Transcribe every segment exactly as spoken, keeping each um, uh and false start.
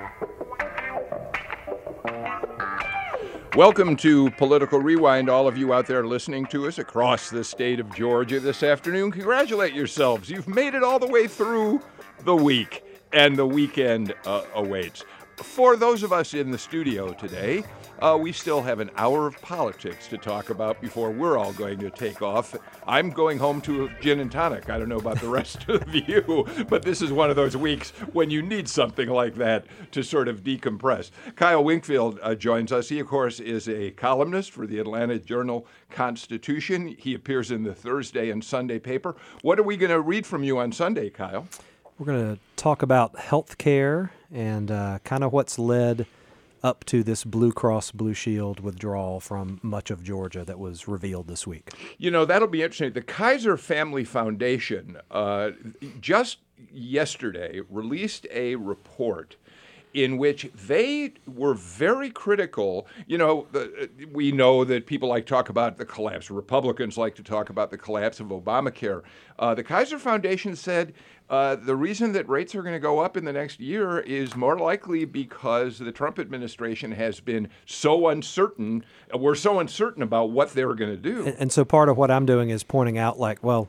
Welcome to Political Rewind, all of you out there listening to us across the state of Georgia this afternoon. Congratulate yourselves. You've made it all the way through the week, and the weekend uh, awaits. For those of us in the studio today, uh, we still have an hour of politics to talk about before we're all going to take off. I'm going home to a gin and tonic. I don't know about the rest of you, but this is one of those weeks when you need something like that to sort of decompress. Kyle Winkfield uh, joins us. He, of course, is a columnist for the Atlanta Journal-Constitution. He appears in the Thursday and Sunday paper. What are we going to read from you on Sunday, Kyle? We're going to talk about health care and uh, kind of what's led up to this Blue Cross Blue Shield withdrawal from much of Georgia that was revealed this week. You know, that'll be interesting. The Kaiser Family Foundation uh, just yesterday released a report in which they were very critical. You know, the, we know that people like to talk about the collapse. Republicans like to talk about the collapse of Obamacare. Uh, the Kaiser Foundation said uh, the reason that rates are going to go up in the next year is more likely because the Trump administration has been so uncertain. We're so uncertain about what they're going to do. And, and so part of what I'm doing is pointing out, like, well,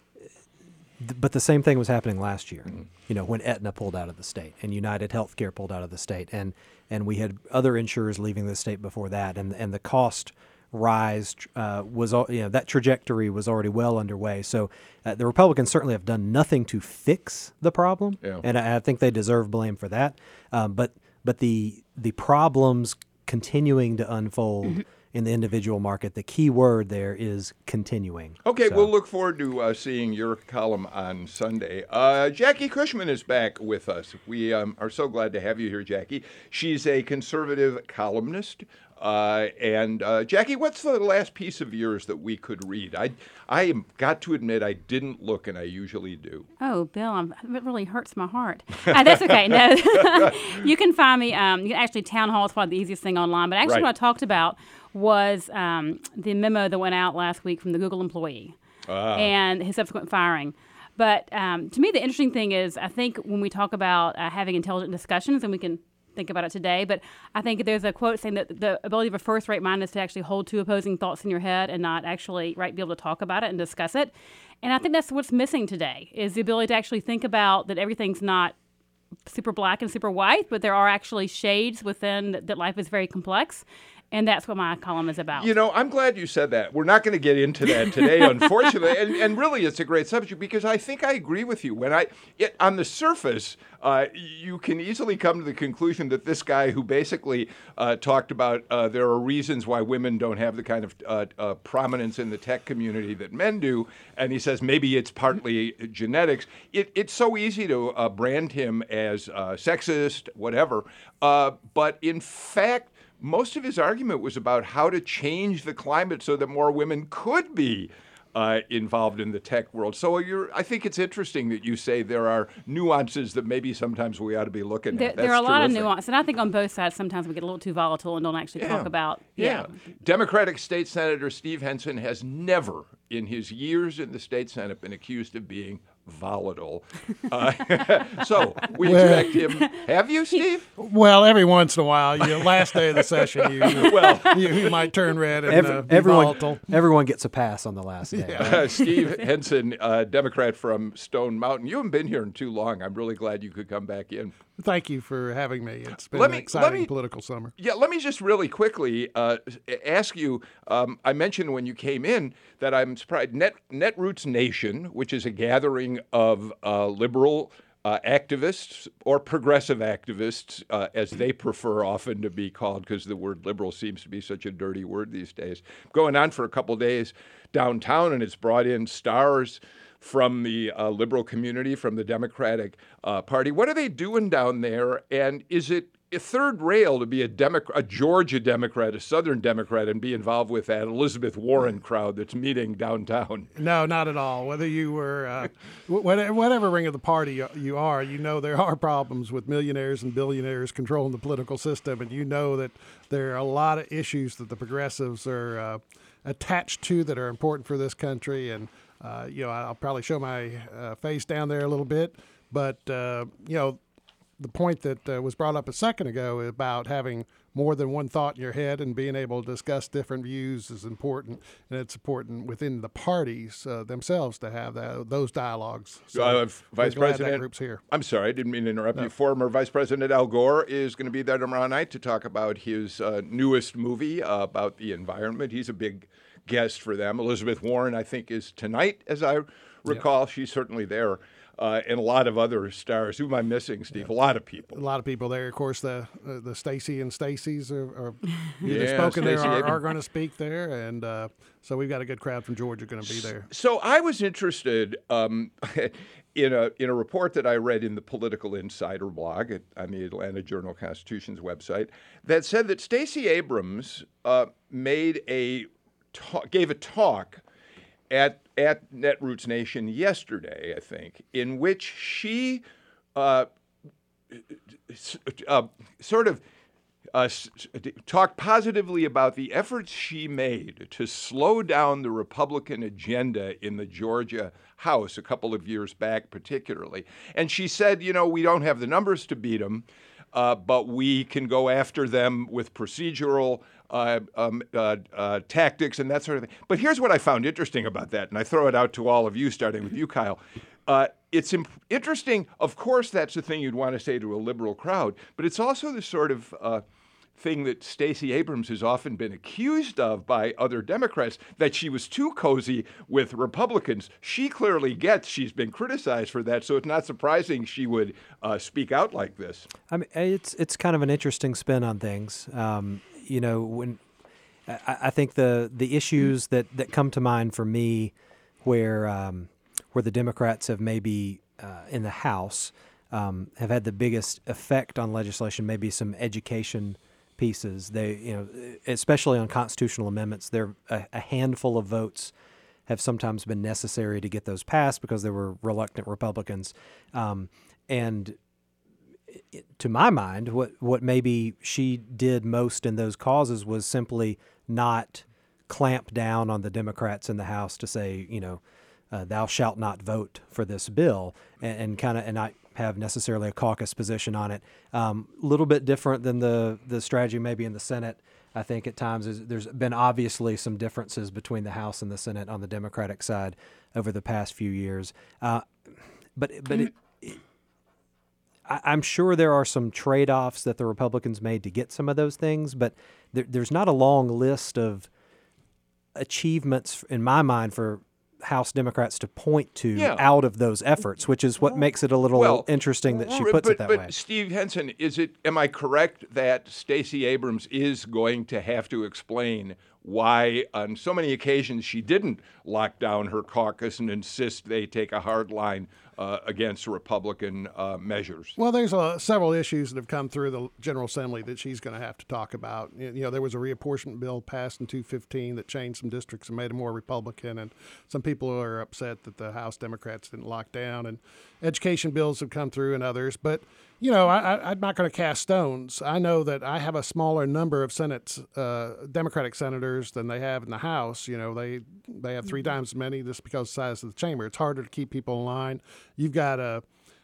th- but the same thing was happening last year. Mm-hmm. You know, when Aetna pulled out of the state and United Healthcare pulled out of the state, and and we had other insurers leaving the state before that, and and the cost rise uh, was, you know, that trajectory was already well underway. So uh, the Republicans certainly have done nothing to fix the problem, yeah. and I, I think they deserve blame for that. Um, but but the the problems continuing to unfold. Mm-hmm. In the individual market, the key word there is continuing. Okay, so. We'll look forward to uh, seeing your column on Sunday. Uh, Jackie Cushman is back with us. We um, are so glad to have you here, Jackie. She's a conservative columnist. Uh, and uh, Jackie, what's the last piece of yours that we could read? I I got to admit I didn't look, and I usually do. Oh, Bill, I'm, it really hurts my heart. Uh, that's okay. No, you can find me. Um, you can actually Town Hall is probably the easiest thing online. But actually, right. what I talked about was um, the memo that went out last week from the Google employee ah. and his subsequent firing. But um, to me, the interesting thing is, I think when we talk about uh, having intelligent discussions, and we can think about it today, but I think there's a quote saying that the ability of a first-rate mind is to actually hold two opposing thoughts in your head and not actually right be able to talk about it and discuss it. And I think that's what's missing today, is the ability to actually think about that everything's not super black and super white, but there are actually shades within that, that life is very complex. And that's what my column is about. You know, I'm glad you said that. We're not going to get into that today, unfortunately. And, and really, it's a great subject because I think I agree with you. When I, it, on the surface, uh, you can easily come to the conclusion that this guy who basically uh, talked about uh, there are reasons why women don't have the kind of uh, uh, prominence in the tech community that men do, and he says maybe it's partly genetics. It, it's so easy to uh, brand him as uh, sexist, whatever. Uh, but in fact, most of his argument was about how to change the climate so that more women could be uh, involved in the tech world. So you're, I think it's interesting that you say there are nuances that maybe sometimes we ought to be looking there, at. That's there are a lot terrific. of nuances, and I think on both sides sometimes we get a little too volatile and don't actually yeah. talk about. Yeah. yeah. Democratic State Senator Steve Henson has never, in his years in the state Senate, been accused of being volatile. Uh, so we well, expect him. Have you, Steve? Well, every once in a while, you know, last day of the session, you well, you, you might turn red and every, uh, be everyone, volatile. Everyone gets a pass on the last day. Yeah. Uh, Steve Henson, uh, Democrat from Stone Mountain. You haven't been here in too long. I'm really glad you could come back in. Thank you for having me. It's been let an me, exciting let me, political summer. Yeah, let me just really quickly uh, ask you. Um, I mentioned when you came in that I'm surprised. Net Netroots Nation, which is a gathering of uh, liberal uh, activists or progressive activists, uh, as they prefer often to be called, because the word liberal seems to be such a dirty word these days. Going on for a couple days downtown, and it's brought in stars from the uh, liberal community, from the Democratic uh, Party. What are they doing down there? And is it a third rail to be a, Demo- a Georgia Democrat, a Southern Democrat, and be involved with that Elizabeth Warren crowd that's meeting downtown? No, not at all. Whether you were, uh, whatever, whatever ring of the party you are, you know there are problems with millionaires and billionaires controlling the political system, and you know that there are a lot of issues that the progressives are uh, attached to that are important for this country. And Uh, you know, I'll probably show my uh, face down there a little bit, but, uh, you know, the point that uh, was brought up a second ago about having more than one thought in your head and being able to discuss different views is important, and it's important within the parties uh, themselves to have that, those dialogues. So uh, Vice glad President, that group's here. I'm sorry, I didn't mean to interrupt No. you. Former Vice President Al Gore is going to be there tomorrow night to talk about his uh, newest movie uh, about the environment. He's a big guest for them. Elizabeth Warren, I think, is tonight, as I recall. Yep. She's certainly there. Uh, and a lot of other stars. Who am I missing, Steve? Yeah. A lot of people. A lot of people there. Of course, the uh, the Stacey and Stacey's are, are either yeah, spoken Stacey there or Abrams. are going to speak there, and uh, so we've got a good crowd from Georgia going to be there. So I was interested um, in a in a report that I read in the Political Insider blog at, on the Atlanta Journal-Constitution's website that said that Stacey Abrams uh, made a ta- gave a talk at at Netroots Nation yesterday, I think, in which she uh, uh, sort of uh, talked positively about the efforts she made to slow down the Republican agenda in the Georgia House a couple of years back, particularly. And she said, you know, we don't have the numbers to beat them, uh, but we can go after them with procedural Uh, um, uh, uh, tactics and that sort of thing. But here's what I found interesting about that, and I throw it out to all of you, starting with you, Kyle. Uh, it's imp- interesting. Of course, that's the thing you'd want to say to a liberal crowd, but it's also the sort of uh, thing that Stacey Abrams has often been accused of by other Democrats, that she was too cozy with Republicans. She clearly gets she's been criticized for that, so it's not surprising she would uh, speak out like this. I mean, it's it's kind of an interesting spin on things. Um, You know, when I, I think the the issues that, that come to mind for me, where um, where the Democrats have maybe uh, in the House um, have had the biggest effect on legislation, maybe some education pieces. They, you know, especially on constitutional amendments, there a, a handful of votes have sometimes been necessary to get those passed because there were reluctant Republicans, um, and. To my mind, what, what maybe she did most in those causes was simply not clamp down on the Democrats in the House to say, you know, uh, thou shalt not vote for this bill, and, and kind of and not have necessarily a caucus position on it. A um, little bit different than the the strategy maybe in the Senate. I think at times is, there's been obviously some differences between the House and the Senate on the Democratic side over the past few years. Uh, but but it, it, I'm sure there are some trade-offs that the Republicans made to get some of those things, but there, there's not a long list of achievements in my mind for House Democrats to point to yeah. out of those efforts, which is what makes it a little well, interesting that she puts but, it that but way. Steve Henson, is it? Am I correct that Stacey Abrams is going to have to explain why on so many occasions she didn't lock down her caucus and insist they take a hard line uh, against Republican uh, measures? Well, there's uh, several issues that have come through the General Assembly that she's going to have to talk about. You know, there was a reapportionment bill passed in two fifteen that changed some districts and made them more Republican, and some people are upset that the House Democrats didn't lock down, and education bills have come through and others. But, you know, I, I, I'm not going to cast stones. I know that I have a smaller number of Senate uh, Democratic senators than they have in the House. You know, they they have three times as many just because of the size of the chamber. It's harder to keep people in line. You've got to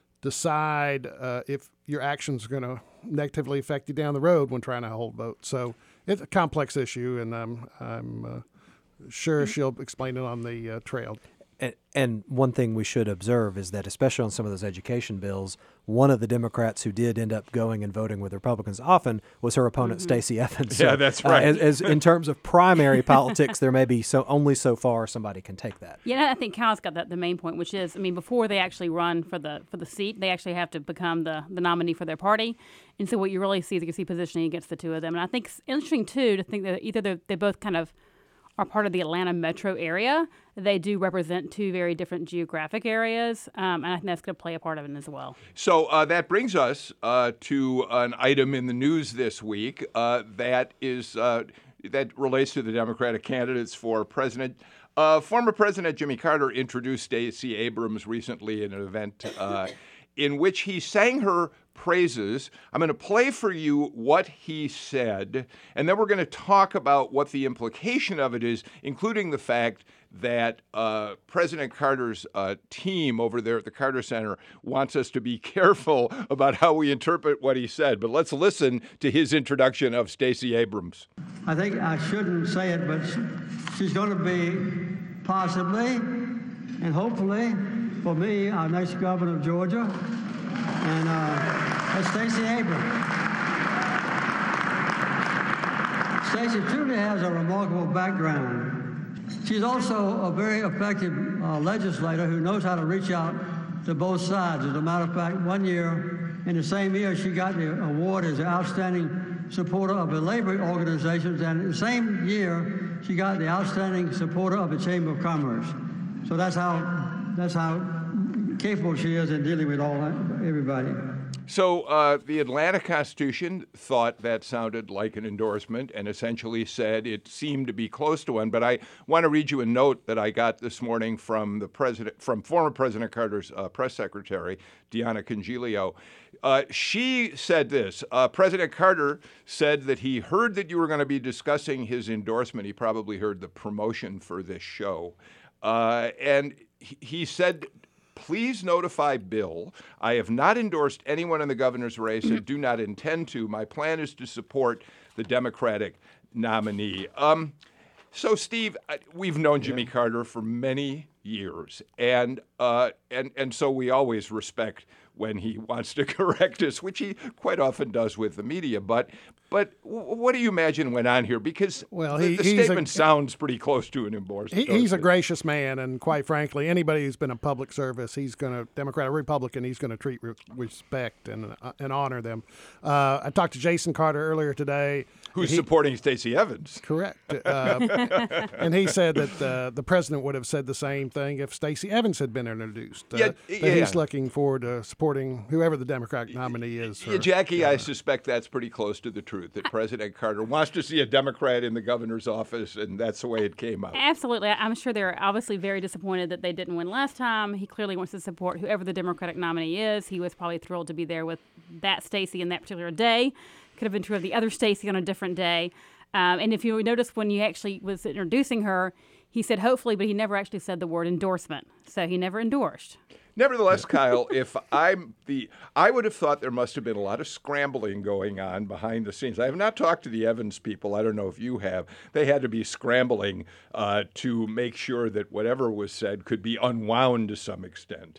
decide uh, if your actions are going to negatively affect you down the road when trying to hold votes. So it's a complex issue, and um, I'm uh, sure she'll explain it on the uh, trail. And, and one thing we should observe is that, especially on some of those education bills, one of the Democrats who did end up going and voting with Republicans often was her opponent, mm-hmm. Stacey Evans. So, yeah, that's right. Uh, as, as in terms of primary politics, there may be so only so far somebody can take that. Yeah, I think Kyle's got that the main point, which is, I mean, before they actually run for the for the seat, they actually have to become the, the nominee for their party. And so what you really see is you see positioning against the two of them. And I think it's interesting, too, to think that either they both kind of are part of the Atlanta metro area. They do represent two very different geographic areas, um, and I think that's going to play a part of it as well. So uh, that brings us uh, to an item in the news this week uh, that is uh, that relates to the Democratic candidates for president. Uh, former President Jimmy Carter introduced Stacey Abrams recently in an event uh, in which he sang her praises. I'm going to play for you what he said, and then we're going to talk about what the implication of it is, including the fact that uh, President Carter's uh, team over there at the Carter Center wants us to be careful about how we interpret what he said. But let's listen to his introduction of Stacey Abrams. I think I shouldn't say it, but she's going to be possibly and hopefully, for me, our next governor of Georgia, and uh, that's Stacey Abrams. Stacey truly has a remarkable background. She's also a very effective uh, legislator who knows how to reach out to both sides. As a matter of fact, one year, in the same year, she got the award as an outstanding supporter of the labor organizations, and in the same year, she got the outstanding supporter of the Chamber of Commerce. So that's how that's how capable she is in dealing with all everybody. So uh, the Atlanta Constitution thought that sounded like an endorsement and essentially said it seemed to be close to one. But I want to read you a note that I got this morning from the president, from former President Carter's uh, press secretary, Deanna Congilio. Uh, she said this, uh, President Carter said that he heard that you were going to be discussing his endorsement. He probably heard the promotion for this show. Uh, and he, he said, please notify Bill. I have not endorsed anyone in the governor's race and do not intend to. My plan is to support the Democratic nominee. Um, so, Steve, we've known Jimmy yeah. Carter for many years, and uh, and and so we always respect when he wants to correct us, which he quite often does with the media. But but what do you imagine went on here? Because well, the, he, the he's statement a, sounds pretty close to an endorsement. He, he's a gracious man, and quite frankly, anybody who's been in public service, he's going to, Democrat or Republican, he's going to treat with respect and uh, and honor them. Uh, I talked to Jason Carter earlier today. Who's he, supporting Stacey Evans. Correct. Uh, and he said that uh, the president would have said the same thing if Stacey Evans had been introduced. Uh, yeah, that yeah. he's looking forward to supporting whoever the Democratic nominee is. For, yeah, Jackie, uh, I suspect that's pretty close to the truth, that President Carter wants to see a Democrat in the governor's office, and that's the way it came out. Absolutely. I'm sure they're obviously very disappointed that they didn't win last time. He clearly wants to support whoever the Democratic nominee is. He was probably thrilled to be there with that Stacey in that particular day. Could have been true of the other Stacey on a different day. Um, and if you notice, when he actually was introducing her, he said hopefully, but he never actually said the word endorsement. So he never endorsed. Nevertheless, Kyle, if I'm the, I would have thought there must have been a lot of scrambling going on behind the scenes. I have not talked to the Evans people. I don't know if you have. They had to be scrambling uh, to make sure that whatever was said could be unwound to some extent.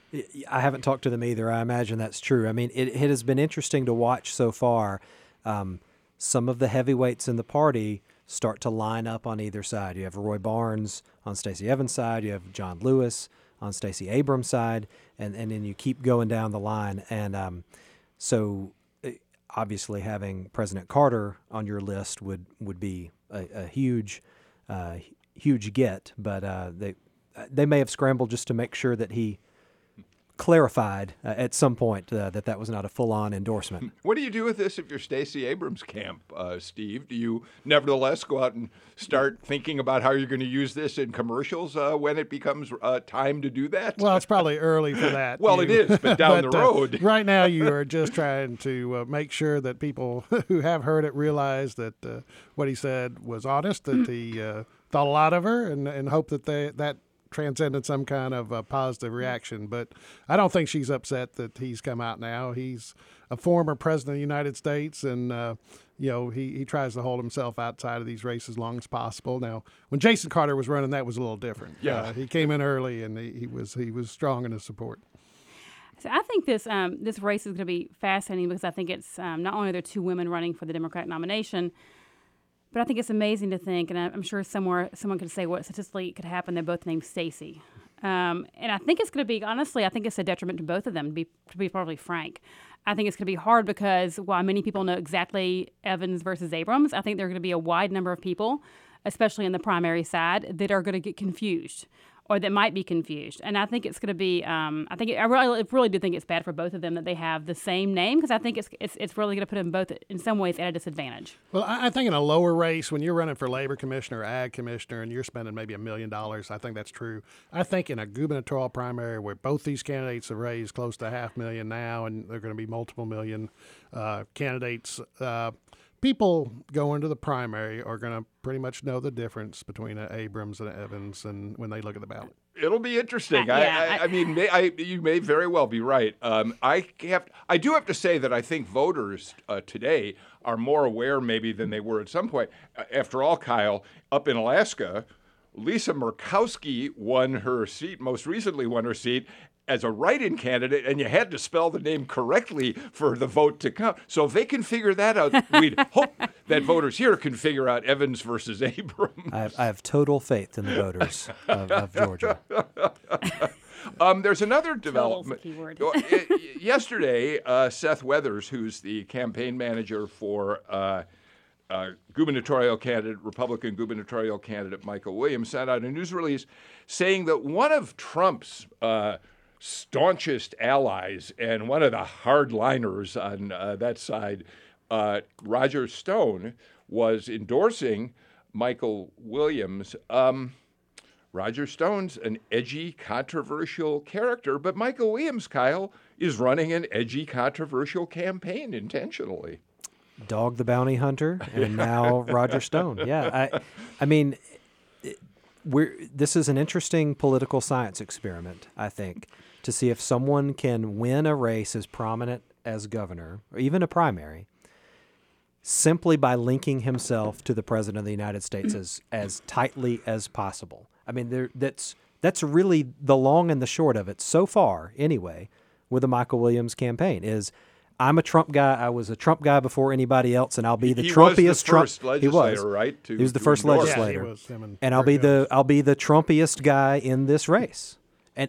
I haven't talked to them either. I imagine that's true. I mean, it, it has been interesting to watch so far. Um, some of the heavyweights in the party start to line up on either side. You have Roy Barnes on Stacey Evans' side. You have John Lewis on Stacey Abrams' side, and, and then you keep going down the line. And um, so obviously having President Carter on your list would, would be a, a huge, uh, huge get. But uh, they they may have scrambled just to make sure that he clarified uh, at some point uh, that that was not a full-on endorsement. What do you do with this if you're Stacey Abrams' camp, uh, Steve? Do you nevertheless go out and start thinking about how you're going to use this in commercials uh, when it becomes uh, time to do that? Well, it's probably early for that. well, you, it is, but down but, the road. Uh, right now, you are just trying to uh, make sure that people who have heard it realize that uh, what he said was honest, that he uh, thought a lot of her, and, and hope that they, that transcended some kind of uh, positive reaction. But I don't think she's upset that he's come out now. He's a former president of the United States, and uh, you know he, he tries to hold himself outside of these races as long as possible. Now, when Jason Carter was running, that was a little different. Yeah, uh, he came in early, and he, he was he was strong in his support. So I think this um, this race is going to be fascinating because I think it's um, not only are there two women running for the Democratic nomination, but I think it's amazing to think, and I'm sure somewhere someone could say what statistically could happen. They're both named Stacey, um, and I think it's going to be honestly. I think it's a detriment to both of them. To be to be probably frank, I think it's going to be hard because while many people know exactly Evans versus Abrams, I think there are going to be a wide number of people, especially in the primary side, that are going to get confused or that might be confused. And I think it's going to be, um, I think, it, I really, really do think it's bad for both of them that they have the same name, because I think it's, it's it's really going to put them both in some ways at a disadvantage. Well, I I think in a lower race, when you're running for labor commissioner or ag commissioner and you're spending maybe a million dollars, I think that's true. I think in a gubernatorial primary where both these candidates have raised close to a half million now, and they're going to be multiple million uh, candidates, uh, people going to the primary are going to pretty much know the difference between uh, Abrams and Evans, and when they look at the ballot. It'll be interesting. Uh, yeah, I, I, I mean, may, I, you may very well be right. Um, I have, I do have to say that I think voters uh, today are more aware, maybe, than they were at some point. Uh, after all, Kyle, up in Alaska, Lisa Murkowski won her seat. Most recently, won her seat as a write-in candidate, and you had to spell the name correctly for the vote to count. So if they can figure that out, we'd hope that voters here can figure out Evans versus Abrams. I have, I have total faith in the voters of, of Georgia. Um, there's another development. Keyword. Yesterday, uh, Seth Weathers, who's the campaign manager for uh, uh, gubernatorial candidate, Republican gubernatorial candidate Michael Williams, sent out a news release saying that one of Trump's uh, staunchest allies and one of the hardliners on uh, that side, uh, Roger Stone, was endorsing Michael Williams. Um, Roger Stone's an edgy, controversial character, but Michael Williams, Kyle, is running an edgy, controversial campaign intentionally. Dog the Bounty Hunter, and now Roger Stone. Yeah, I, I mean, we're this is an interesting political science experiment, I think, to see if someone can win a race as prominent as governor, or even a primary, simply by linking himself to the president of the United States as as tightly as possible. I mean, there, that's that's really the long and the short of it so far, anyway, with the Michael Williams campaign is, I'm a Trump guy. I was a Trump guy before anybody else, and I'll be the he Trumpiest was the first Trump. legislator, he was right? To, he was the to first endorse. legislator, Yeah, he was, him and and I'll be Eric the Adams. I'll be the Trumpiest guy in this race. And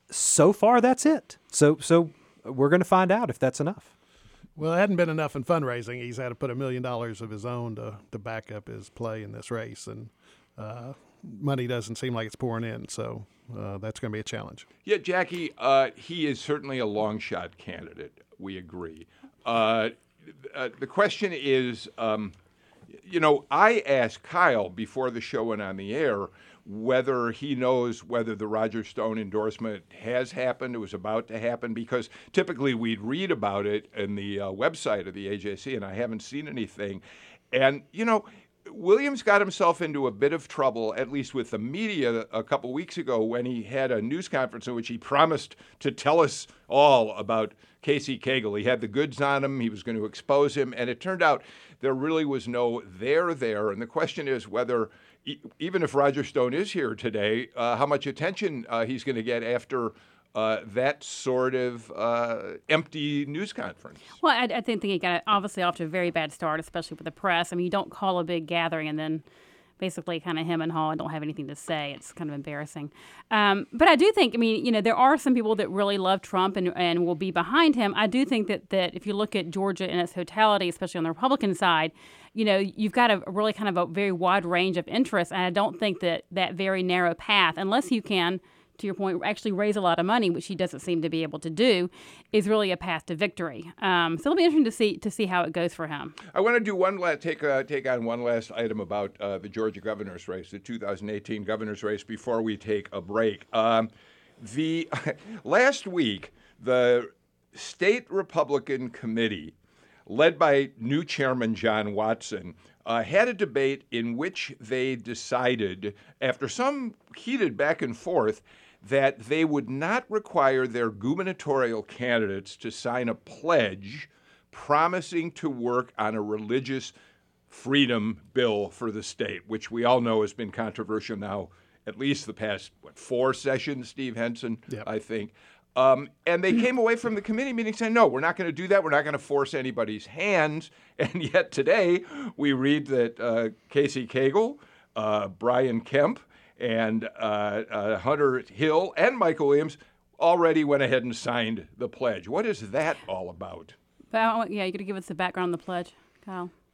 so far, that's it. So so we're going to find out if that's enough. Well, it hadn't been enough in fundraising. He's had to put a million dollars of his own to, to back up his play in this race, and uh, money doesn't seem like it's pouring in. So uh, that's going to be a challenge. Yeah, Jackie, uh, he is certainly a long shot candidate. We agree. Uh, uh, the question is, um, you know, I asked Kyle before the show went on the air whether he knows whether the Roger Stone endorsement has happened, it was about to happen, because typically we'd read about it in the uh, website of the A J C, and I haven't seen anything. And, you know, Williams got himself into a bit of trouble, at least with the media, a couple weeks ago when he had a news conference in which he promised to tell us all about Casey Cagle. He had the goods on him. He was going to expose him. And it turned out there really was no there there. And the question is whether, e- even if Roger Stone is here today, uh, how much attention uh, he's going to get after uh, that sort of uh, empty news conference. Well, I, I think he got obviously off to a very bad start, especially with the press. I mean, you don't call a big gathering and then basically kind of hem and haw and don't have anything to say. It's kind of embarrassing. Um, but I do think, I mean, you know, there are some people that really love Trump and, and will be behind him. I do think that, that if you look at Georgia in its totality, especially on the Republican side, you know, you've got a really kind of a very wide range of interests. And I don't think that that very narrow path, unless you can, to your point, actually raise a lot of money, which he doesn't seem to be able to do, is really a path to victory. Um, so it'll be interesting to see to see how it goes for him. I want to do one last take uh, take on one last item about uh, the Georgia governor's race, the two thousand eighteen governor's race, before we take a break. Um, the last week, the state Republican committee, led by new chairman John Watson, uh, had a debate in which they decided, after some heated back and forth, that they would not require their gubernatorial candidates to sign a pledge promising to work on a religious freedom bill for the state, which we all know has been controversial now at least the past, what, four sessions, Steve Henson, Yep. I think. Um, and they came away from the committee meeting saying, no, we're not going to do that. We're not going to force anybody's hands. And yet today we read that uh, Casey Cagle, uh, Brian Kemp, and uh, uh, Hunter Hill and Michael Williams already went ahead and signed the pledge. What is that all about? But I want, yeah, you got to give us the background on the pledge, Kyle.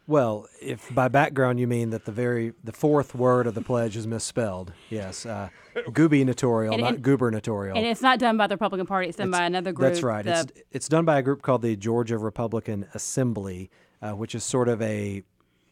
Well, if by background you mean that the very the fourth word of the pledge is misspelled, yes, uh, gubernatorial, And- not and- gubernatorial. And it's not done by the Republican Party. It's done by another group. That's right. the- It's it's done by a group called the Georgia Republican Assembly, uh, which is sort of a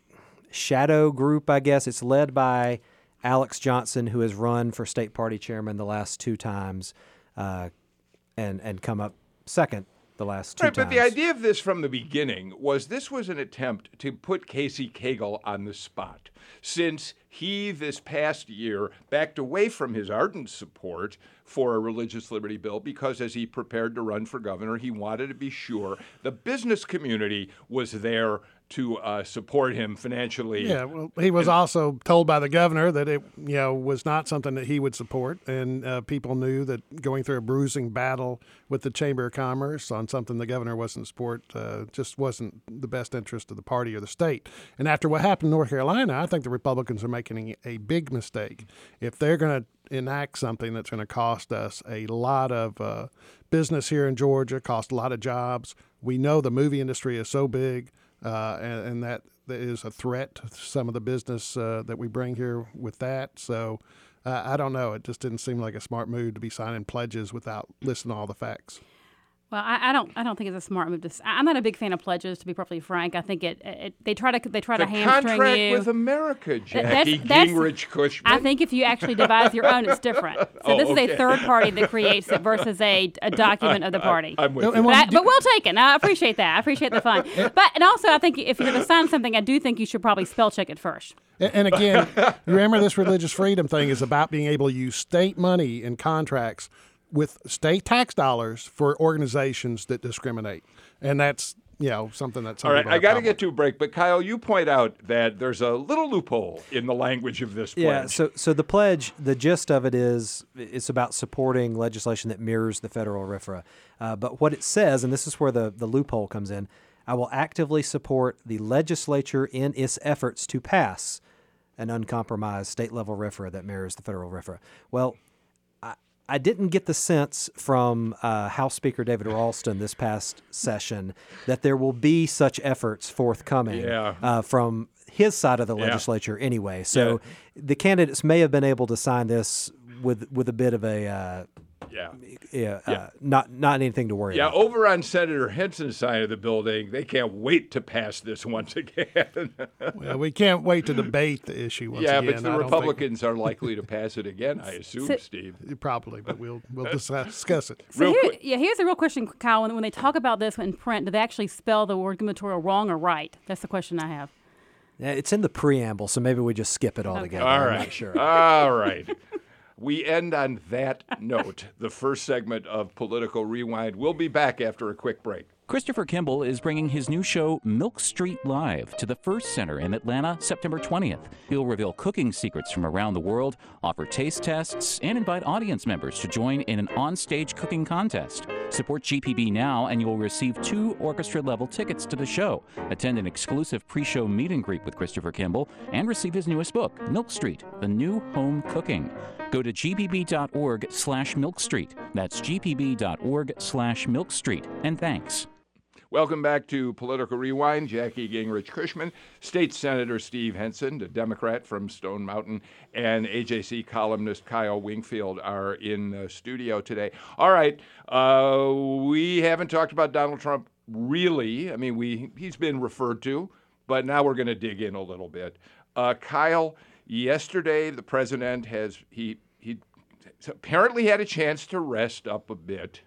shadow group, I guess. It's led by Alex Johnson, who has run for state party chairman the last two times, uh, and and come up second the last two Right, times. but the idea of this from the beginning was this was an attempt to put Casey Cagle on the spot, since he this past year backed away from his ardent support for a religious liberty bill because as he prepared to run for governor, he wanted to be sure the business community was there to uh, support him financially. Yeah, well, he was also told by the governor that it, you know, was not something that he would support, and uh, people knew that going through a bruising battle with the Chamber of Commerce on something the governor wasn't support uh, just wasn't the best interest of the party or the state. And after what happened in North Carolina, I think the Republicans are making a big mistake if they're going to enact something that's going to cost us a lot of uh, business here in Georgia, cost a lot of jobs. We know the movie industry is so big. Uh, and, and that, that is a threat to some of the business uh, that we bring here with that. So uh, I don't know. It just didn't seem like a smart move to be signing pledges without listening to all the facts. Well, I, I don't. I don't think it's a smart move to. s- I'm not a big fan of pledges, to be perfectly frank. I think it. it they try to. They try The to hamstring contract you. with America, Th- Jackie Gingrich Cushman. I think if you actually devise your own, it's different. So Oh, this is okay. a third party that creates it versus a, a document of the party. I'm with And- you. and But, when- I, but well taken. I appreciate that. I appreciate the fun. But and also, I think if you're going to sign something, I do think you should probably spell check it first. And, and again, you remember this religious freedom thing is about being able to use state money in contracts with state tax dollars for organizations that discriminate. And that's, you know, something that's All right, I got to get to a break, but Kyle, you point out that there's a little loophole in the language of this pledge. Yeah, so so the pledge, the gist of it is it's about supporting legislation that mirrors the federal RFRA. Uh, but what it says, and this is where the, the loophole comes in, I will actively support the legislature in its efforts to pass an uncompromised state-level RFRA that mirrors the federal RFRA. Well, I, I didn't get the sense from uh, House Speaker David Ralston this past session that there will be such efforts forthcoming Yeah. uh, from his side of the Yeah. legislature anyway. So the candidates may have been able to sign this with with a bit of a uh, yeah. yeah, Yeah. Uh, not not anything to worry Yeah, about. over on Senator Henson's side of the building, they can't wait to pass this once again. Well, we can't wait to debate the issue once yeah, again. but the I don't think- Republicans are likely to pass it again, I assume, So- Steve. Probably, but we'll we'll dis- discuss it. So Real here, quick. yeah, here's a real question, Kyle. When, when they talk about this in print, do they actually spell the word gubernatorial wrong or right? That's the question I have. Yeah, it's in the preamble, so maybe we just skip it altogether. All I'm right. not sure. All right. We end on that note, the first segment of Political Rewind. We'll be back after a quick break. Christopher Kimball is bringing his new show, Milk Street Live, to the First Center in Atlanta, September twentieth. He'll reveal cooking secrets from around the world, offer taste tests, and invite audience members to join in an on-stage cooking contest. Support G P B now, and you'll receive two orchestra-level tickets to the show. Attend an exclusive pre-show meet and greet with Christopher Kimball, and receive his newest book, Milk Street, The New Home Cooking. Go to gpb.org slash milkstreet. That's gpb.org slash milkstreet. And thanks. Welcome back to Political Rewind. Jackie Gingrich Cushman, State Senator Steve Henson, a Democrat from Stone Mountain, and A J C columnist Kyle Wingfield are in the studio today. All right, uh, we haven't talked about Donald Trump really. I mean, we he's been referred to, but now we're going to dig in a little bit. Uh, Kyle, yesterday the president has he he apparently had a chance to rest up a bit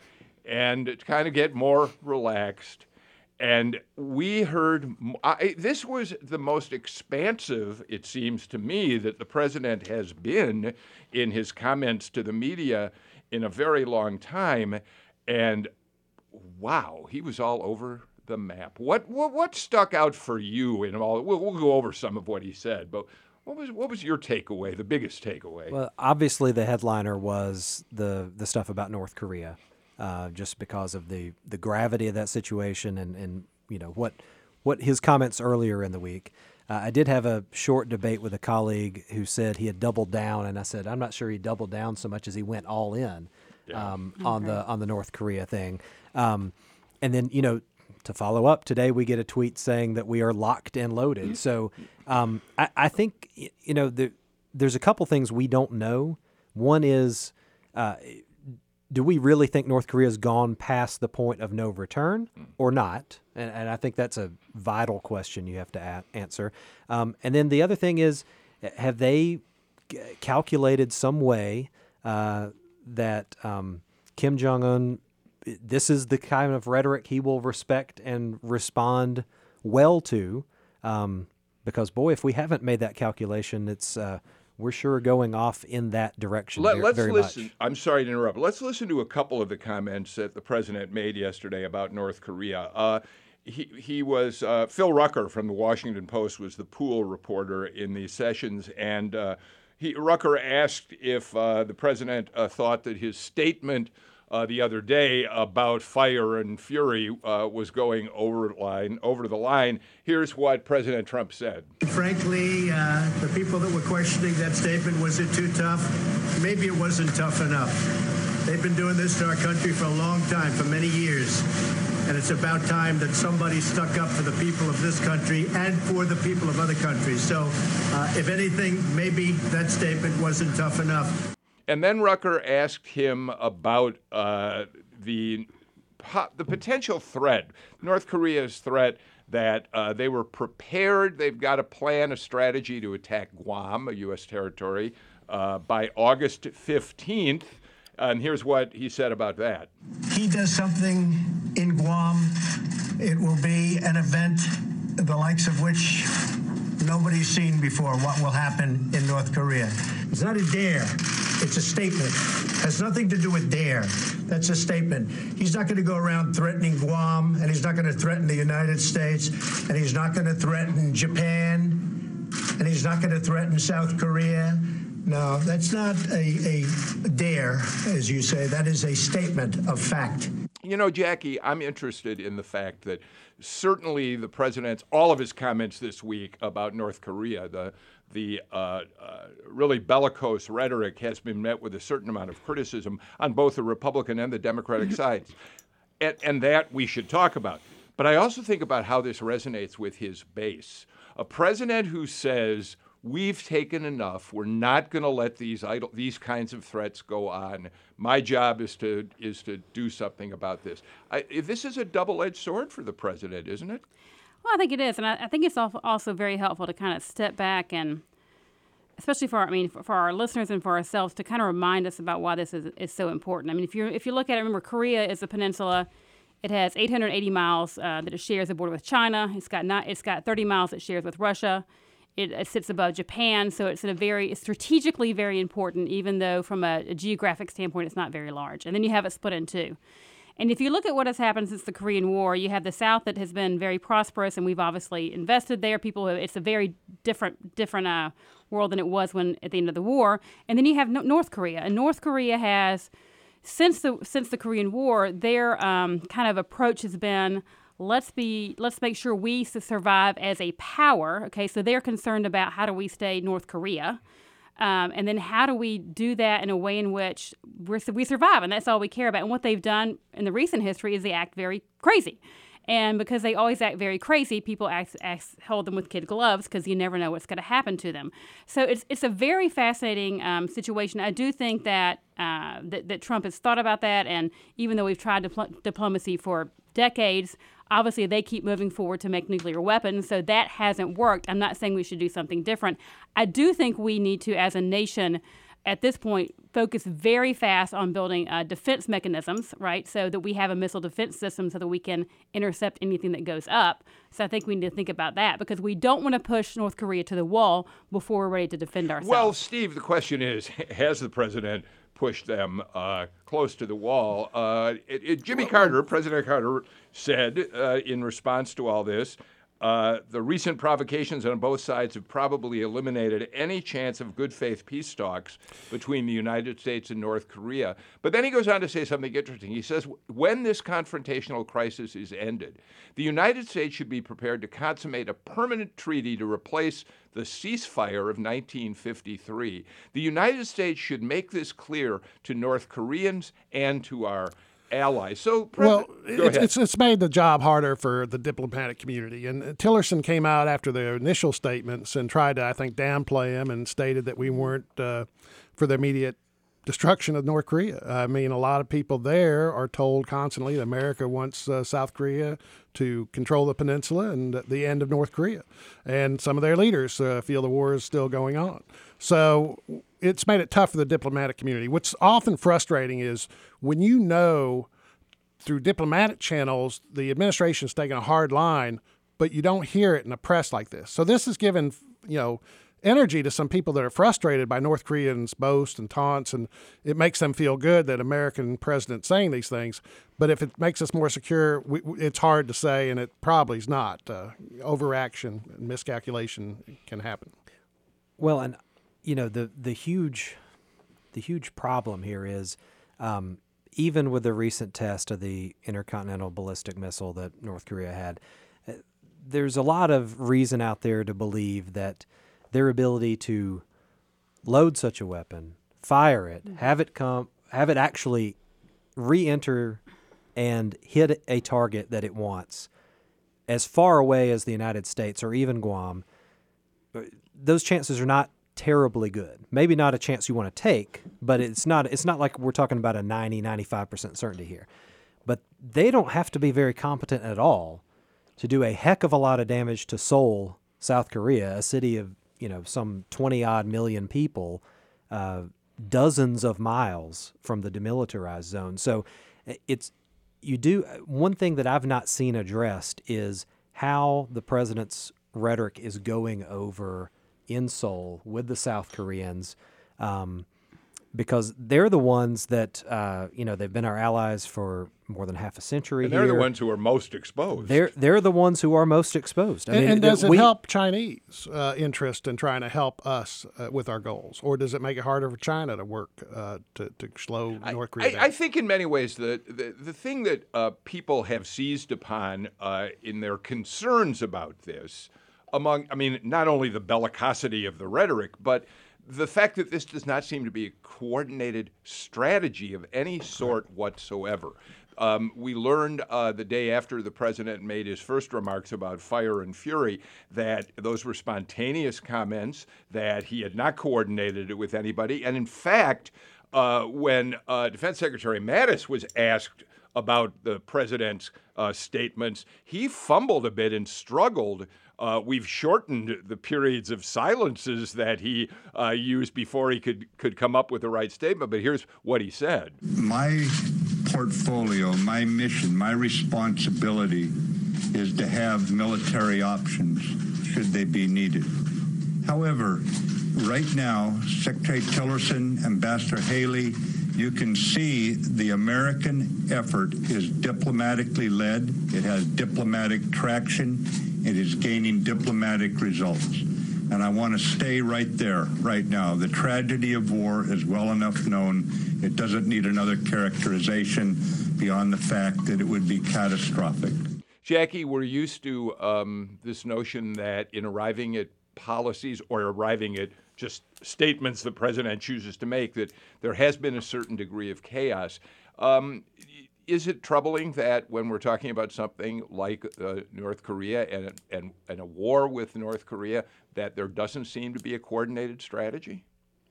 and to kind of get more relaxed. And we heard, I, this was the most expansive, it seems to me, that the president has been in his comments to the media in a very long time. And wow, he was all over the map. What what, what stuck out for you in all? We'll, we'll go over some of what he said, but what was what was your takeaway, the biggest takeaway? Well, obviously the headliner was the the stuff about North Korea, uh, just because of the, the gravity of that situation and, and you know what what his comments earlier in the week. Uh, I did have a short debate with a colleague who said he had doubled down, and I said I'm not sure he doubled down so much as he went all in um, on the on the North Korea thing. Um, and then you know to follow up, today we get a tweet saying that we are locked and loaded. So um, I, I think, you know, the, there's a couple things we don't know. One is, uh, do we really think North Korea's gone past the point of no return or not? And, and I think that's a vital question you have to a- answer. Um, and then the other thing is, have they g- calculated some way uh, that um, Kim Jong-un, this is the kind of rhetoric he will respect and respond well to? Um, because, boy, if we haven't made that calculation, it's uh, we're sure going off in that direction. Let, very, let's very listen. much. I'm sorry to interrupt. Let's listen to a couple of the comments that the president made yesterday about North Korea. Uh, he he was uh, Phil Rucker from the Washington Post was the pool reporter in these sessions, and uh, he Rucker asked if uh, the president uh, thought that his statement Uh, the other day about fire and fury uh, was going over the line, over the line. Here's what President Trump said. Frankly, uh, the people that were questioning that statement, was it too tough? Maybe it wasn't tough enough. They've been doing this to our country for a long time, for many years. And it's about time that somebody stuck up for the people of this country and for the people of other countries. So uh, if anything, maybe that statement wasn't tough enough. And then Rucker asked him about uh, the the potential threat, North Korea's threat that uh, they were prepared. They've got a plan, a strategy to attack Guam, a U S territory, uh, by August fifteenth. And here's what he said about that. He does something in Guam, it will be an event the likes of which nobody's seen before. What will happen in North Korea? It's not a dare. It's a statement. Has nothing to do with dare. That's a statement. He's not going to go around threatening Guam, and he's not going to threaten the United States, and he's not going to threaten Japan, and he's not going to threaten South Korea. No, that's not a, a dare, as you say. That is a statement of fact. You know, Jackie, I'm interested in the fact that certainly the president's, all of his comments this week about North Korea, the the uh, uh, really bellicose rhetoric has been met with a certain amount of criticism on both the Republican and the Democratic sides. And, and that we should talk about. But I also think about how this resonates with his base. A president who says, we've taken enough. We're not going to let these idle, these kinds of threats go on. My job is to is to do something about this. I, this is a double-edged sword for the president, isn't it? Well, I think it is, and I, I think it's also very helpful to kind of step back and, especially for I mean for, for our listeners and for ourselves, to kind of remind us about why this is is so important. I mean, if you if you look at it, remember Korea is a peninsula. It has eight hundred eighty miles uh, that it shares a border with China. It's got not it's got thirty miles it shares with Russia. It, it sits above Japan, so it's in a very it's strategically very important, even though from a, a geographic standpoint it's not very large. And then you have it split in two. And if you look at what has happened since the Korean War, you have the South that has been very prosperous, and we've obviously invested there. People, it's a very different different uh, world than it was when at the end of the war. And then you have no- North Korea, and North Korea has since the since the Korean War, their um, kind of approach has been, let's be let's make sure we survive as a power. Okay, so they're concerned about how do we stay North Korea. Um, and then how do we do that in a way in which we're, we survive? And that's all we care about. And what they've done in the recent history is they act very crazy. And because they always act very crazy, people act, act, hold them with kid gloves because you never know what's going to happen to them. So it's it's a very fascinating um, situation. I do think that, uh, that that Trump has thought about that. And even though we've tried dipl- diplomacy for decades, obviously they keep moving forward to make nuclear weapons. So that hasn't worked. I'm not saying we should do something different. I do think we need to, as a nation, at this point, focus very fast on building uh, defense mechanisms, right, so that we have a missile defense system so that we can intercept anything that goes up. So I think we need to think about that because we don't want to push North Korea to the wall before we're ready to defend ourselves. Well, Steve, the question is, has the president pushed them uh, close to the wall? Uh, it, it, Jimmy Carter, President Carter, said uh, in response to all this, Uh, the recent provocations on both sides have probably eliminated any chance of good faith peace talks between the United States and North Korea. But then he goes on to say something interesting. He says, when this confrontational crisis is ended, the United States should be prepared to consummate a permanent treaty to replace the ceasefire of nineteen fifty-three. The United States should make this clear to North Koreans and to our allies. So, well, President, go it's, ahead. it's it's made the job harder for the diplomatic community. And Tillerson came out after their initial statements and tried to, I think, downplay them and stated that we weren't uh, for the immediate destruction of North Korea. I mean, a lot of people there are told constantly that America wants uh, South Korea to control the peninsula and the end of North Korea. And some of their leaders uh, feel the war is still going on. So it's made it tough for the diplomatic community. What's often frustrating is when you know through diplomatic channels the administration's taking a hard line, but you don't hear it in the press like this. So this has given, you know, energy to some people that are frustrated by North Koreans' boast and taunts, and it makes them feel good that American president's saying these things. But if it makes us more secure, we, it's hard to say, and it probably is not. Uh, overaction and miscalculation can happen. Well, and you know the the huge the huge problem here is um, even with the recent test of the intercontinental ballistic missile that North Korea had, uh, there's a lot of reason out there to believe that their ability to load such a weapon, fire it, have it come, have it actually re-enter and hit a target that it wants as far away as the United States or even Guam, those chances are not terribly good. Maybe not a chance you want to take, but it's not it's not like we're talking about a ninety, ninety-five percent certainty here. But they don't have to be very competent at all to do a heck of a lot of damage to Seoul, South Korea, a city of you know, some twenty-odd million people, uh, dozens of miles from the demilitarized zone. So it's you do one thing that I've not seen addressed is how the president's rhetoric is going over in Seoul with the South Koreans, um, because they're the ones that, uh, you know, they've been our allies for more than half a century. And they're here. the ones who are most exposed. They're they're the ones who are most exposed. I and, mean, and does it we, help Chinese uh, interest in trying to help us uh, with our goals, or does it make it harder for China to work uh, to, to slow North Korea I, down? I think in many ways the the, the thing that uh, people have seized upon uh, in their concerns about this, among I mean not only the bellicosity of the rhetoric, but the fact that this does not seem to be a coordinated strategy of any sort whatsoever. Um, we learned uh, the day after the president made his first remarks about fire and fury that those were spontaneous comments, that he had not coordinated it with anybody. And in fact, uh, when uh, Defense Secretary Mattis was asked about the president's uh, statements, he fumbled a bit and struggled. Uh, we've shortened the periods of silences that he uh, used before he could, could come up with the right statement. But here's what he said. My portfolio, my mission, my responsibility is to have military options should they be needed. However, right now, Secretary Tillerson, Ambassador Haley, you can see the American effort is diplomatically led. It has diplomatic traction. It is gaining diplomatic results. And I want to stay right there, right now. The tragedy of war is well enough known. It doesn't need another characterization beyond the fact that it would be catastrophic. Jackie, we're used to um, this notion that in arriving at policies or arriving at just statements the president chooses to make, that there has been a certain degree of chaos. Um, is it troubling that when we're talking about something like uh, North Korea and, and, and a war with North Korea, that there doesn't seem to be a coordinated strategy?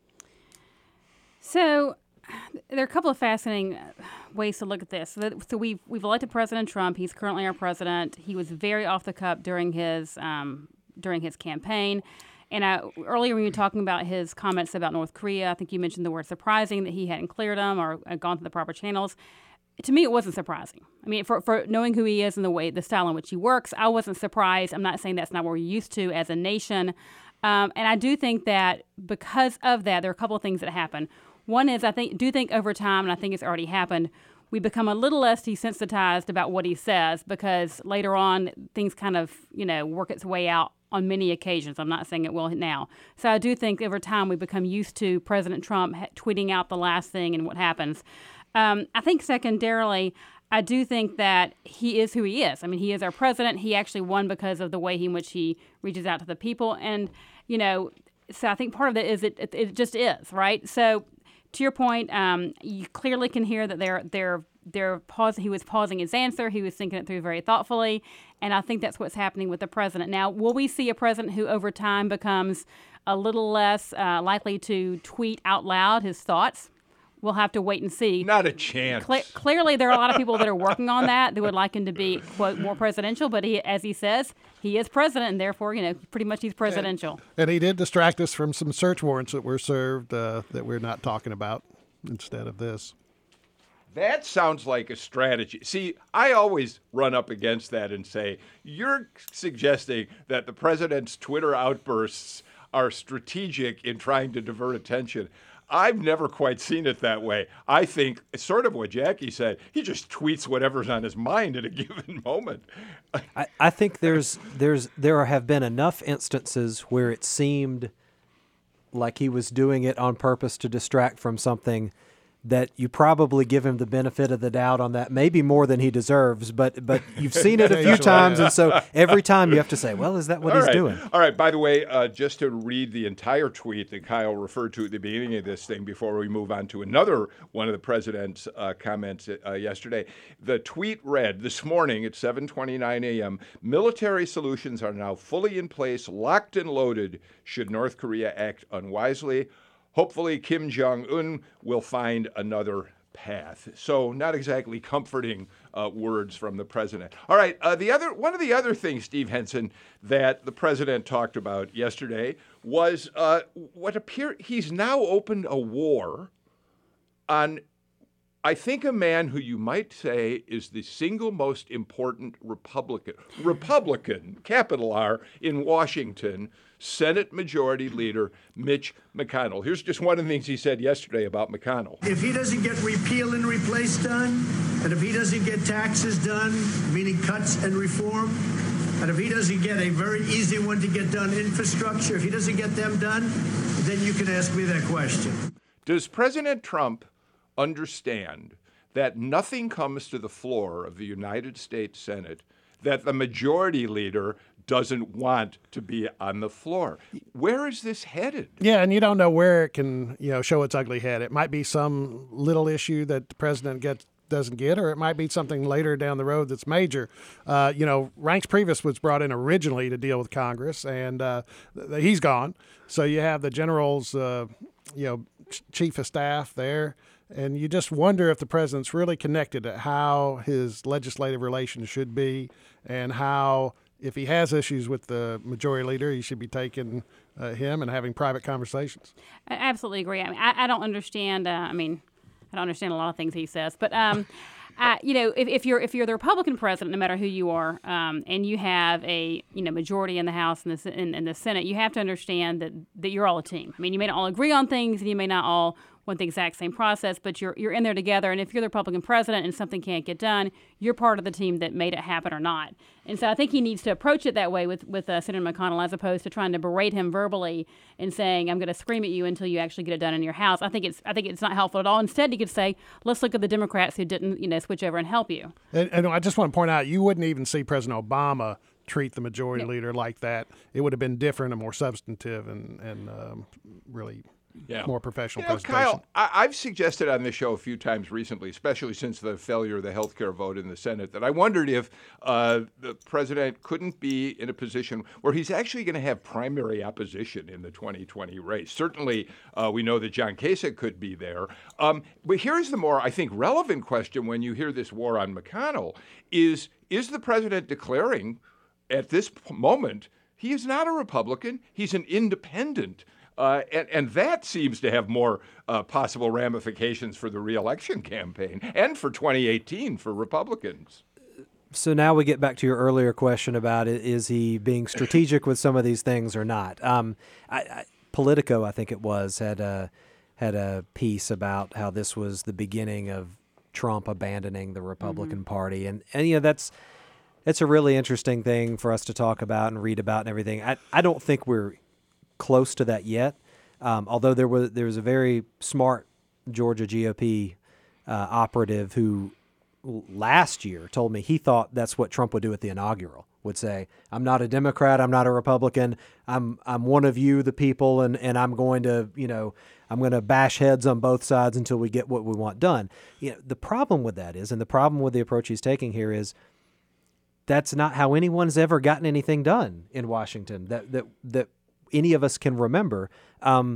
So there are a couple of fascinating ways to look at this. So, so we've, we've elected President Trump. He's currently our president. He was very off the cuff during his um, during his campaign. And I, earlier when you were talking about his comments about North Korea, I think you mentioned the word surprising, that he hadn't cleared them or uh, gone through the proper channels. To me, it wasn't surprising. I mean, for, for knowing who he is and the way, the style in which he works, I wasn't surprised. I'm not saying that's not what we're used to as a nation. Um, and I do think that because of that, there are a couple of things that happen. One is I think do think over time, and I think it's already happened, we become a little less desensitized about what he says because later on things kind of, you know, work its way out on many occasions. I'm not saying it will now. So I do think over time we become used to President Trump tweeting out the last thing and what happens. Um, I think secondarily, I do think that he is who he is. I mean, he is our president. He actually won because of the way in which he reaches out to the people. And, you know, so I think part of it is it, it, it just is, right? So to your point, um, you clearly can hear that they're they're they're pause. He was pausing his answer. He was thinking it through very thoughtfully, and I think that's what's happening with the president. Now, will we see a president who over time becomes a little less uh, likely to tweet out loud his thoughts? We'll have to wait and see. Not a chance. Cle- clearly, there are a lot of people that are working on that. They would like him to be, quote, more presidential. But he, as he says, he is president, and therefore, you know, pretty much he's presidential. And he did distract us from some search warrants that were served uh, that we're not talking about instead of this. That sounds like a strategy. See, I always run up against that and say, you're suggesting that the president's Twitter outbursts are strategic in trying to divert attention. I've never quite seen it that way. I think, sort of what Jackie said, he just tweets whatever's on his mind at a given moment. I, I think there's there's there have been enough instances where it seemed like he was doing it on purpose to distract from something that you probably give him the benefit of the doubt on that, maybe more than he deserves, but but you've seen it a few times, and so every time you have to say, well, is that what All he's right. doing? All right, by the way, uh, just to read the entire tweet that Kyle referred to at the beginning of this thing before we move on to another one of the president's uh, comments uh, yesterday. The tweet read, this morning at seven twenty-nine a.m., military solutions are now fully in place, locked and loaded, should North Korea act unwisely. Hopefully, Kim Jong-un will find another path. So, not exactly comforting uh, words from the president. All right, uh, the other one of the other things, Steve Henson, that the president talked about yesterday was uh, what appeared. He's now opened a war on, I think, a man who you might say is the single most important Republican, Republican, capital R, in Washington, Senate Majority Leader Mitch McConnell. Here's just one of the things he said yesterday about McConnell. If he doesn't get repeal and replace done, and if he doesn't get taxes done, meaning cuts and reform, and if he doesn't get a very easy one to get done, infrastructure, if he doesn't get them done, then you can ask me that question. Does President Trump understand that nothing comes to the floor of the United States Senate that the majority leader doesn't want to be on the floor? Where is this headed? Yeah, and you don't know where it can, you know, show its ugly head. It might be some little issue that the president gets doesn't get, or it might be something later down the road that's major. Uh, you know, Reince Priebus was brought in originally to deal with Congress, and uh, th- he's gone. So you have the general's, uh, you know, ch- chief of staff there, and you just wonder if the president's really connected at how his legislative relations should be, and how, if he has issues with the majority leader, he should be taking uh, him and having private conversations. I absolutely agree. I mean, I, I don't understand. Uh, I mean, I don't understand a lot of things he says, but um, I, you know, if, if you're if you're the Republican president, no matter who you are, um, and you have a you know majority in the House and the in, in the Senate, you have to understand that that you're all a team. I mean, you may not all agree on things, and you may not all want the exact same process, but you're you're in there together. And if you're the Republican president and something can't get done, you're part of the team that made it happen or not. And so I think he needs to approach it that way with with uh, Senator McConnell, as opposed to trying to berate him verbally and saying, "I'm going to scream at you until you actually get it done in your house." I think it's I think it's not helpful at all. Instead, he could say, "Let's look at the Democrats who didn't you know switch over and help you." And, and I just want to point out, you wouldn't even see President Obama treat the majority No. leader like that. It would have been different and more substantive and and um, really. Yeah. More professional You know, presentation. Kyle, I- I've suggested on this show a few times recently, especially since the failure of the health care vote in the Senate, that I wondered if uh, the president couldn't be in a position where he's actually going to have primary opposition in the twenty twenty race. Certainly, uh, we know that John Kasich could be there. Um, but here's the more, I think, relevant question when you hear this war on McConnell is, is the president declaring at this p- moment he is not a Republican, he's an independent? Uh, and, and that seems to have more uh, possible ramifications for the reelection campaign and for twenty eighteen for Republicans. So now we get back to your earlier question about it, is he being strategic with some of these things or not? Um, I, I, Politico, I think it was, had a, had a piece about how this was the beginning of Trump abandoning the Republican mm-hmm. Party. And, and, you know, that's it's a really interesting thing for us to talk about and read about and everything. I, I don't think we're close to that yet, um, although there was there was a very smart Georgia G O P uh, operative who last year told me he thought that's what Trump would do at the inaugural, would say, I'm not a Democrat, I'm not a Republican, I'm I'm one of you, the people, and, and I'm going to, you know, I'm going to bash heads on both sides until we get what we want done. You know, the problem with that is, and the problem with the approach he's taking here is, that's not how anyone's ever gotten anything done in Washington that that that any of us can remember. Um,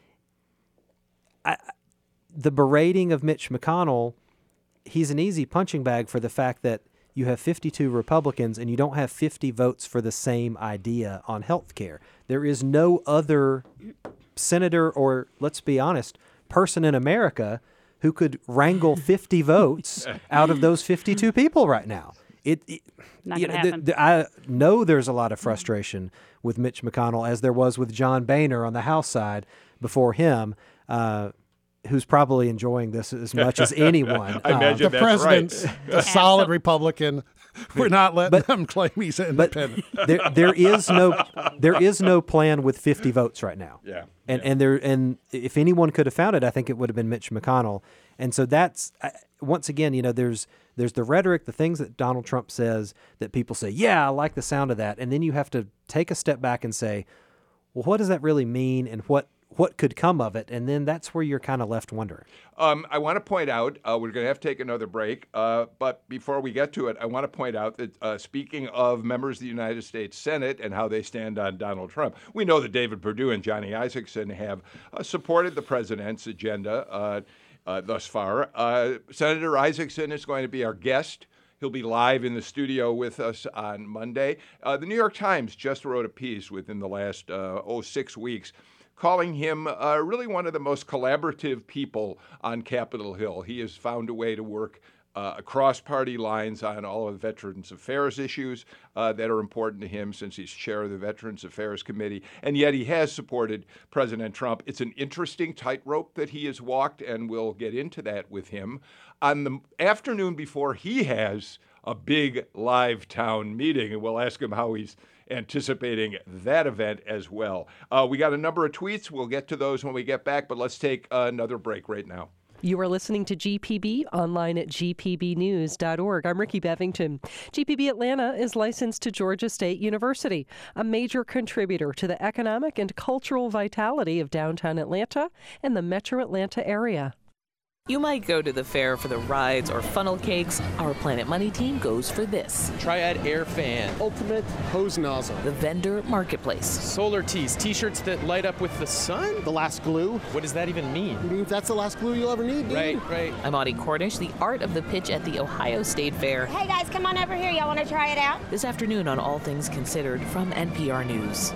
I, the berating of Mitch McConnell, he's an easy punching bag for the fact that you have fifty-two Republicans and you don't have fifty votes for the same idea on health care. There is no other senator or, let's be honest, person in America who could wrangle fifty votes out of those fifty-two people right now. It, it Not you gonna know, the, happen. the, I know there's a lot of frustration with Mitch McConnell, as there was with John Boehner on the House side before him, uh, who's probably enjoying this as much as anyone. I imagine Uh, The that's president's right. a solid Absol- Republican. We're not letting But- them claim he's but independent. there, there is no there is no plan with fifty votes right now. Yeah. And yeah. and there and if anyone could have found it, I think it would have been Mitch McConnell. And so that's I- once again, you know, there's there's the rhetoric, the things that Donald Trump says that people say, yeah, I like the sound of that, and then you have to take a step back and say, well, what does that really mean, and what what could come of it? And then that's where you're kind of left wondering. Um, I want to point out, uh, we're going to have to take another break, uh, but before we get to it, I want to point out that uh, speaking of members of the United States Senate and how they stand on Donald Trump, we know that David Perdue and Johnny Isakson have uh, supported the president's agenda uh, uh, thus far. Uh, Senator Isakson is going to be our guest. He'll be live in the studio with us on Monday. Uh, the New York Times just wrote a piece within the last, uh, oh, six weeks calling him uh, really one of the most collaborative people on Capitol Hill. He has found a way to work uh, across party lines on all of the Veterans Affairs issues uh, that are important to him since he's chair of the Veterans Affairs Committee. And yet he has supported President Trump. It's an interesting tightrope that he has walked, and we'll get into that with him. On the afternoon before he has a big live town meeting, and we'll ask him how he's anticipating that event as well. Uh, we got a number of tweets. We'll get to those when we get back, but let's take uh, another break right now. You are listening to G P B online at g p b news dot org. I'm Ricky Bevington. G P B Atlanta is licensed to Georgia State University, a major contributor to the economic and cultural vitality of downtown Atlanta and the metro Atlanta area. You might go to the fair for the rides or funnel cakes. Our Planet Money team goes for this. Triad Air Fan. Ultimate hose nozzle. The vendor marketplace. Solar tees, t-shirts that light up with the sun? The last glue. What does that even mean? It means that's the last glue you'll ever need, dude. Right, right. I'm Audie Cornish, the art of the pitch at the Ohio State Fair. Hey guys, come on over here. Y'all want to try it out? This afternoon on All Things Considered from N P R News.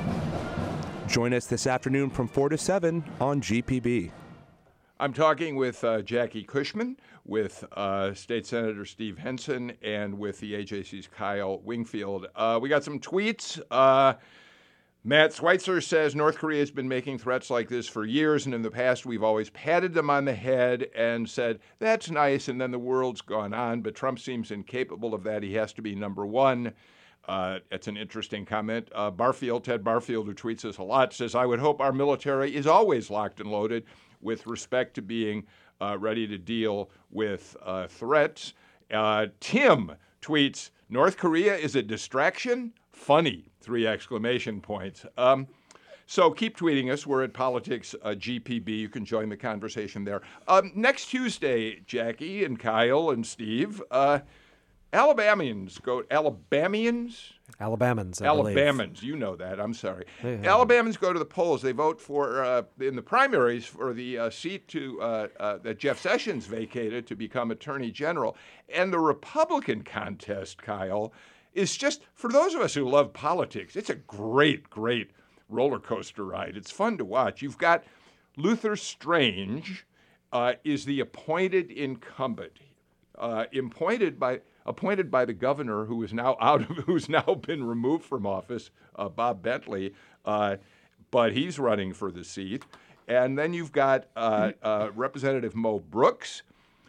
Join us this afternoon from four to seven on G P B. I'm talking with uh, Jackie Cushman, with uh, State Senator Steve Henson, and with the A J C's Kyle Wingfield. Uh, we got some tweets. Uh, Matt Schweitzer says North Korea has been making threats like this for years, and in the past we've always patted them on the head and said, that's nice, and then the world's gone on. But Trump seems incapable of that. He has to be number one. Uh, it's an interesting comment. Uh, Barfield, Ted Barfield, who tweets us a lot, says, I would hope our military is always locked and loaded with respect to being uh, ready to deal with uh, threats. Uh, Tim tweets, North Korea is a distraction? Funny, three exclamation points. Um, so keep tweeting us. We're at Politics uh, G P B. You can join the conversation there. Um, next Tuesday, Jackie and Kyle and Steve, uh, Alabamians go, Alabamians? Alabamans, I believe. Alabamans, you know that. I'm sorry. Yeah. Alabamans go to the polls. They vote for uh, in the primaries for the uh, seat to uh, uh, that Jeff Sessions vacated to become Attorney General. And the Republican contest, Kyle, is just for those of us who love politics. It's a great, great roller coaster ride. It's fun to watch. You've got Luther Strange uh, is the appointed incumbent, uh, appointed by. appointed by the governor, who is now out of, who's now been removed from office, uh, Bob Bentley, uh, but he's running for the seat. And then you've got uh, uh, Representative Mo Brooks,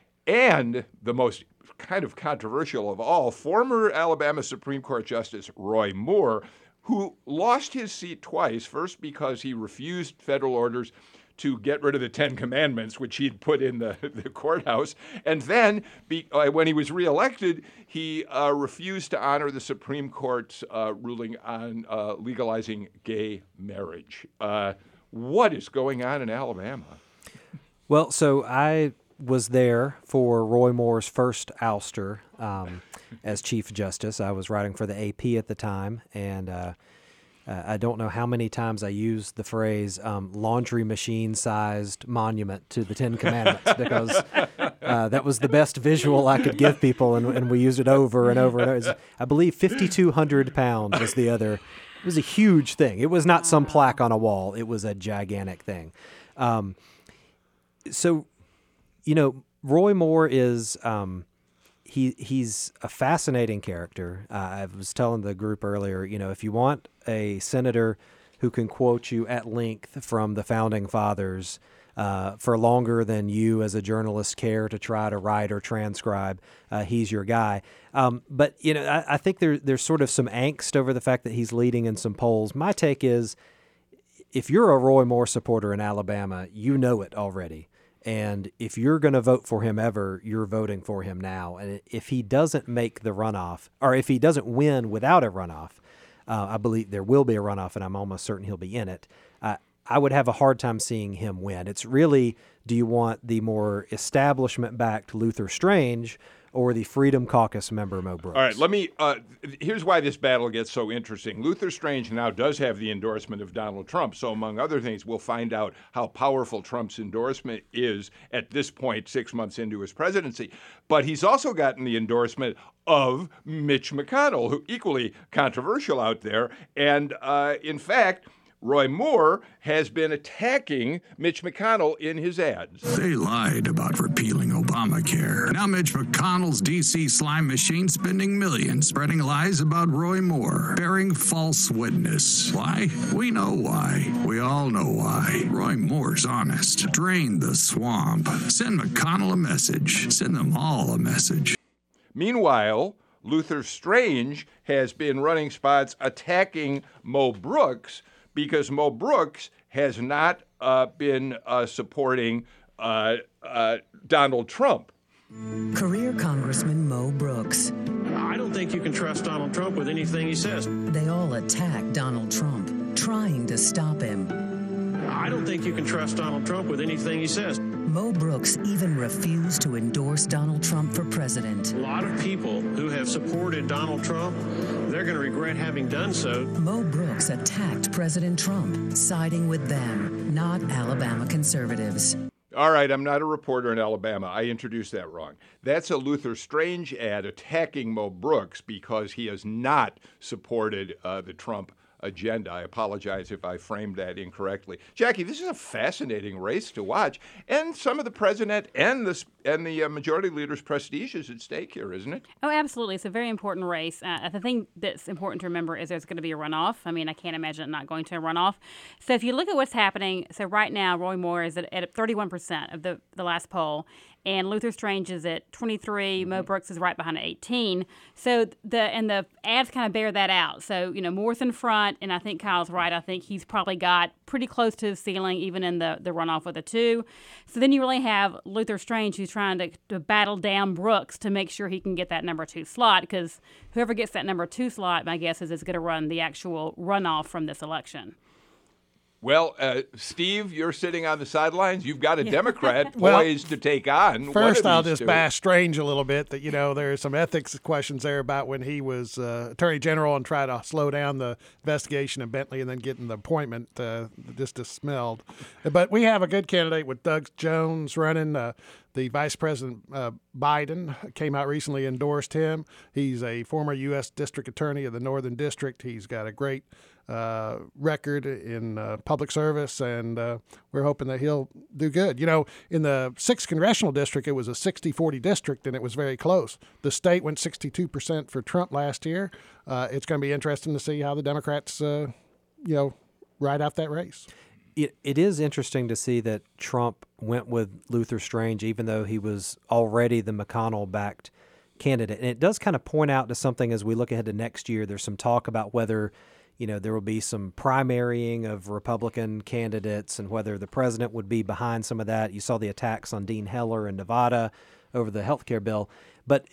and the most kind of controversial of all, former Alabama Supreme Court Justice Roy Moore, who lost his seat twice, first because he refused federal orders to get rid of the Ten Commandments, which he'd put in the, the courthouse. And then, be, uh, when he was reelected, he uh, refused to honor the Supreme Court's uh, ruling on uh, legalizing gay marriage. Uh, what is going on in Alabama? Well, so I was there for Roy Moore's first ouster um, as Chief Justice. I was writing for the A P at the time, and uh, uh, I don't know how many times I used the phrase um, laundry machine-sized monument to the Ten Commandments because uh, that was the best visual I could give people, and, and we used it over and over and over. It was, I believe fifty-two hundred pounds was the other. It was a huge thing. It was not some plaque on a wall. It was a gigantic thing. Um, so, you know, Roy Moore is um, he he's a fascinating character. Uh, I was telling the group earlier, you know, if you want a senator who can quote you at length from the Founding Fathers uh, for longer than you as a journalist care to try to write or transcribe, uh, he's your guy. Um, but, you know, I, I think there, there's sort of some angst over the fact that he's leading in some polls. My take is if you're a Roy Moore supporter in Alabama, you know it already. And if you're going to vote for him ever, you're voting for him now. And if he doesn't make the runoff, or if he doesn't win without a runoff, uh, I believe there will be a runoff, and I'm almost certain he'll be in it. Uh, I would have a hard time seeing him win. It's really, do you want the more establishment-backed Luther Strange or the Freedom Caucus member Mo Brooks? All right, let me, uh, here's why this battle gets so interesting. Luther Strange now does have the endorsement of Donald Trump, so among other things, we'll find out how powerful Trump's endorsement is at this point, six months into his presidency. But he's also gotten the endorsement of Mitch McConnell, who equally controversial out there, and uh, in fact, Roy Moore has been attacking Mitch McConnell in his ads. They lied about repealing Obamacare. Now Mitch McConnell's D C slime machine spending millions, spreading lies about Roy Moore, bearing false witness. Why? We know why. We all know why. Roy Moore's honest. Drain the swamp. Send McConnell a message. Send them all a message. Meanwhile, Luther Strange has been running spots attacking Mo Brooks, because Mo Brooks has not uh, been uh, supporting uh, uh, Donald Trump. Career Congressman Mo Brooks. I don't think you can trust Donald Trump with anything he says. They all attack Donald Trump, trying to stop him. I don't think you can trust Donald Trump with anything he says. Mo Brooks even refused to endorse Donald Trump for president. A lot of people who have supported Donald Trump, they're going to regret having done so. Mo Brooks attacked President Trump, siding with them, not Alabama conservatives. All right, I'm not a reporter in Alabama. I introduced that wrong. That's a Luther Strange ad attacking Mo Brooks because he has not supported uh, the Trump agenda. I apologize if I framed that incorrectly. Jackie, this is a fascinating race to watch, and some of the president and the and the uh, majority leader's prestige is at stake here, isn't it? Oh, absolutely. It's a very important race. Uh, the thing that's important to remember is there's going to be a runoff. I mean, I can't imagine it not going to a runoff. So if you look at what's happening, so right now Roy Moore is at, at thirty-one percent of the, the last poll, and Luther Strange is at twenty-three. Mm-hmm. Mo Brooks is right behind at eighteen. So the and the ads kind of bear that out. So, you know, Moore's in front, and I think Kyle's right. I think he's probably got pretty close to the ceiling, even in the, the runoff with the two. So then you really have Luther Strange, who's trying to, to battle down Brooks to make sure he can get that number two slot, because whoever gets that number two slot, my guess is, is going to run the actual runoff from this election. Well, uh, Steve, you're sitting on the sidelines. You've got a Democrat well, poised to take on. First, I'll just two. bash Strange a little bit that, you know, there are some ethics questions there about when he was uh, Attorney General and tried to slow down the investigation of Bentley and then getting the appointment uh, just smelled. But we have a good candidate with Doug Jones running. Uh, The Vice President uh, Biden came out recently, endorsed him. He's a former U S District Attorney of the Northern District. He's got a great uh, record in uh, public service, and uh, we're hoping that he'll do good. You know, in the sixth Congressional District, it was a sixty forty district, and it was very close. The state went sixty-two percent for Trump last year. Uh, it's going to be interesting to see how the Democrats, uh, you know, ride out that race. It, it is interesting to see that Trump went with Luther Strange, even though he was already the McConnell-backed candidate. And it does kind of point out to something as we look ahead to next year. There's some talk about whether, you know, there will be some primarying of Republican candidates and whether the president would be behind some of that. You saw the attacks on Dean Heller in Nevada over the health care bill. But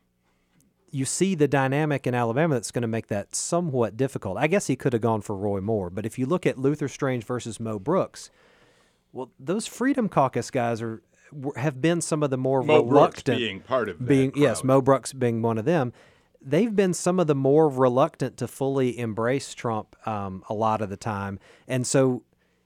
you see the dynamic in Alabama that's going to make that somewhat difficult. I guess he could have gone for Roy Moore. But if you look at Luther Strange versus Mo Brooks, well, those Freedom Caucus guys are have been some of the more Mo reluctant. Brooks being part of that being crowd. Yes, Mo Brooks being one of them. They've been some of the more reluctant to fully embrace Trump um, a lot of the time. And so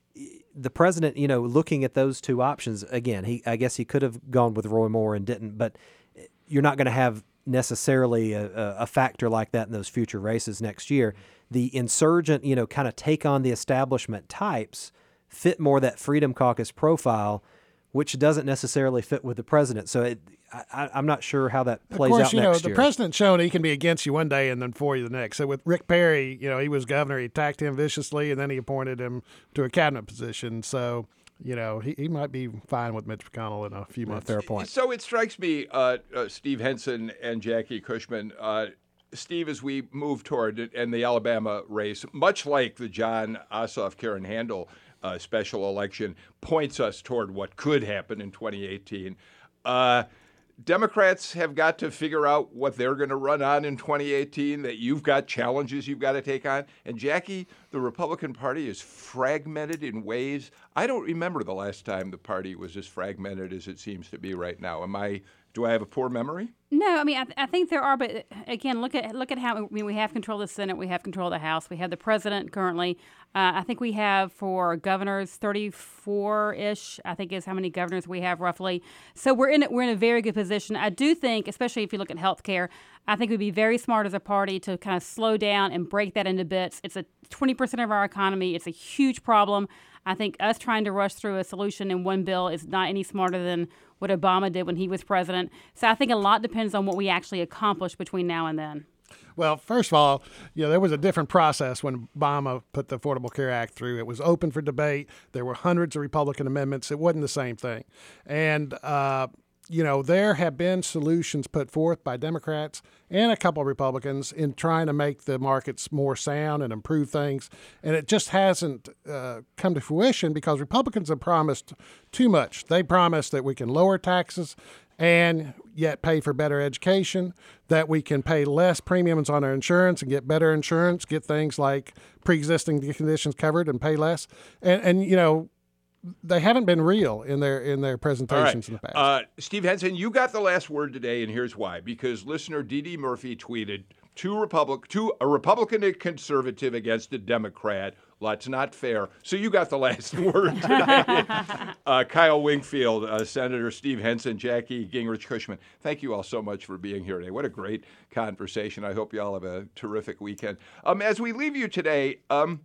the president, you know, looking at those two options, again, he I guess he could have gone with Roy Moore and didn't, but you're not going to have necessarily a, a factor like that in those future races next year. The insurgent, you know, kind of take on the establishment types fit more that Freedom Caucus profile, which doesn't necessarily fit with the president. So it, I, I'm not sure how that plays out next year. Of course, you know, the president's shown he can be against you one day and then for you the next. So with Rick Perry, you know, he was governor. He attacked him viciously, and then he appointed him to a cabinet position. So, you know, he, he might be fine with Mitch McConnell in a few months. Fair point. So it strikes me, uh, uh, Steve Henson and Jackie Cushman, uh, Steve, as we move toward it and the Alabama race, much like the John Ossoff, Karen Handel uh, special election, points us toward what could happen in twenty eighteen. Uh, Democrats have got to figure out what they're going to run on in twenty eighteen, that you've got challenges you've got to take on. And, Jackie, the Republican Party is fragmented in ways. I don't remember the last time the party was as fragmented as it seems to be right now. Am I? Do I have a poor memory? No, I mean, I, th- I think there are, but again, look at look at how I mean, we have control of the Senate, we have control of the House, we have the president currently. Uh, I think we have for governors thirty-four-ish. I think is how many governors we have roughly. So we're in we're in a very good position. I do think, especially if you look at healthcare, I think we'd be very smart as a party to kind of slow down and break that into bits. It's a twenty percent of our economy. It's a huge problem. I think us trying to rush through a solution in one bill is not any smarter than what Obama did when he was president. So I think a lot depends on what we actually accomplish between now and then. Well, first of all, you know, there was a different process when Obama put the Affordable Care Act through. It was open for debate. There were hundreds of Republican amendments. It wasn't the same thing. And, uh, you know, there have been solutions put forth by Democrats and a couple of Republicans in trying to make the markets more sound and improve things. And it just hasn't uh, come to fruition because Republicans have promised too much. They promised that we can lower taxes and yet pay for better education, that we can pay less premiums on our insurance and get better insurance, get things like pre-existing conditions covered and pay less. And, and you know, they haven't been real in their in their presentations All right. in the past. Uh, Steve Henson, you got the last word today, and here's why. Because listener Dee Dee Murphy tweeted, two Republic, two, a Republican and conservative against a Democrat. Well, that's not fair. So you got the last word today. uh, Kyle Wingfield, uh, Senator Steve Henson, Jackie Gingrich Cushman, thank you all so much for being here today. What a great conversation. I hope you all have a terrific weekend. Um, as we leave you today, um,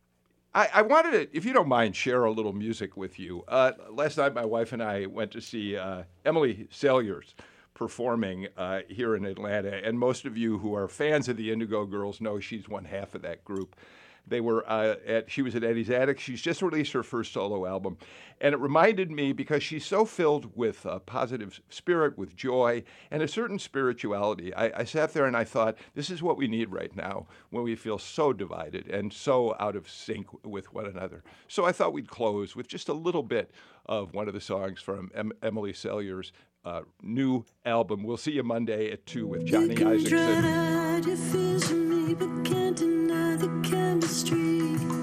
I, I wanted to, if you don't mind, share a little music with you. Uh, last night, my wife and I went to see uh, Emily Saliers performing uh, here in Atlanta. And most of you who are fans of the Indigo Girls know she's one half of that group. They were uh, at, she was at Eddie's Attic. She's just released her first solo album. And it reminded me, because she's so filled with uh, positive spirit, with joy, and a certain spirituality. I, I sat there and I thought, this is what we need right now when we feel so divided and so out of sync with one another. So I thought we'd close with just a little bit of one of the songs from em- Emily Saliers' uh, new album. We'll see you Monday at two with Johnny Isaacson. Chemistry.